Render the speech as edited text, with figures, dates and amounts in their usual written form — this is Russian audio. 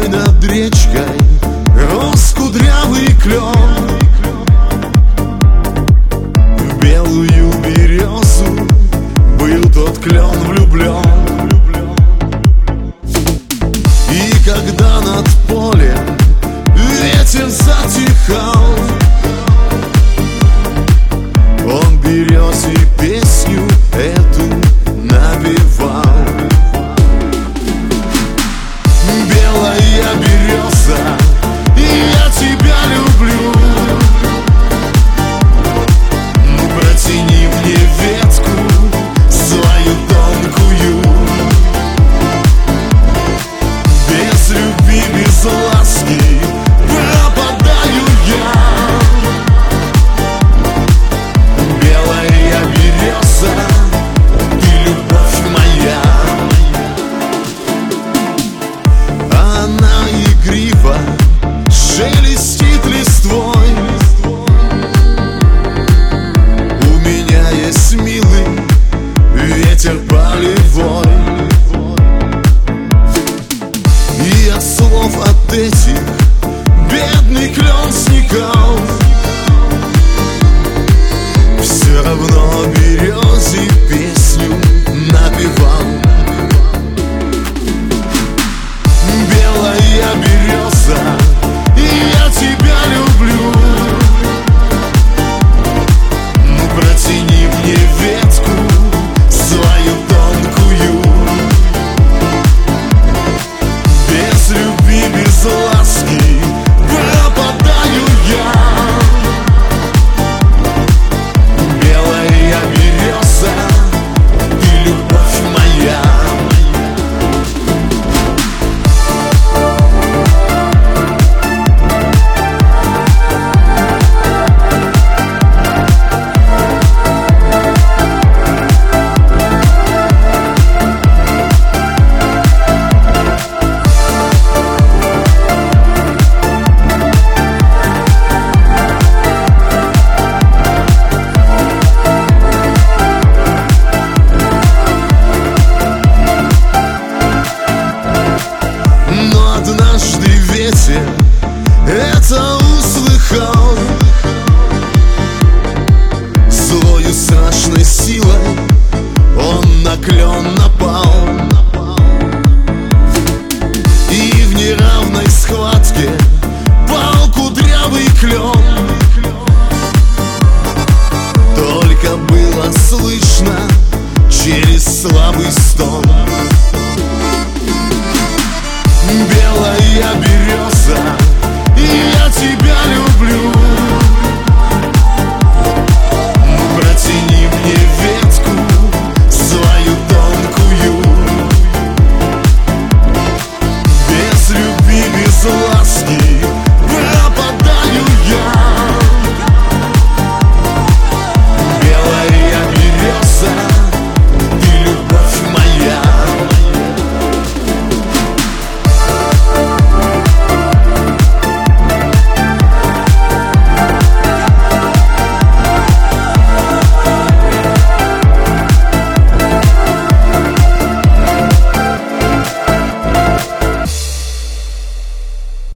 тобой над речкой рос кудрявый клен. В белую березу был тот клен влюблен. И когда над полем ветер затихал, он березе песню эту напевал. Белая береза, и я тебя люблю. Ну протяни мне ветку свою тонкую. Без любви, без ласки пропадаю я. Белая береза, ты любовь моя. Она игриво шелестит листвой. У меня есть милый ветер полевой. И от слов от этих бедный клен сникал. Все равно о березе песню напевал. Белая береза, и я тебя люблю. Ну протяни мне ветку свою тонкую. Без любви, без ласки пропадаю я. Белая береза, ты любовь моя. Однажды ветер это услыхал. Злою страшной силой он на клен напал. И в неравной схватке пал кудрявый клен. Только было слышно через слабый стон. Белая береза, и я тебя люблю.